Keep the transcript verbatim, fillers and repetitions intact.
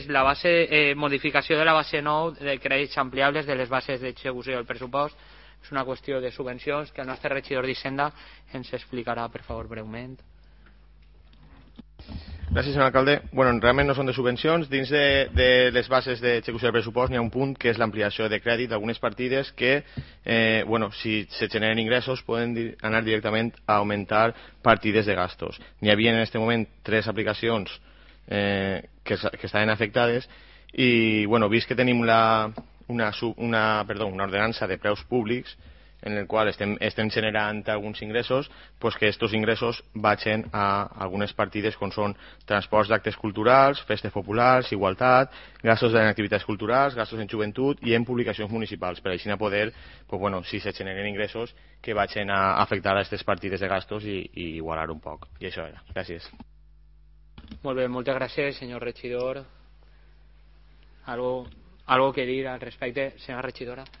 La base, eh, modificació de la base nou de crèdits ampliables de les bases d'execució del pressupost. És una qüestió de subvencions que el nostre regidor d'Hisenda ens explicarà, per favor, breument. Gràcies, senyor alcalde. Bueno, realment no són de subvencions. Dins de, de les bases d'execució del pressupost n'hi ha un punt que és l'ampliació de crèdit d'algunes partides que, eh, bueno, si se generen ingressos poden dir, anar directament a augmentar partides de gastos. N'hi havia en aquest moment tres aplicacions eh, que, que estaven afectades i, bueno, vist que tenim la, una, una, perdó, una ordenança de preus públics en el qual estem, estem generant alguns ingressos, pues que aquests ingressos vagin a algunes partides com són transports d'actes culturals, festes populars, igualtat, gastos en activitats culturals, gastos en joventut i en publicacions municipals, per així poder, pues bueno, si se generen ingressos, que vagin a afectar a aquestes partides de gastos i, i igualar un poc. I això era. Gràcies. Molt bé, moltes gràcies, senyor regidor. Algo, algo que dir al respecte, senyora regidora?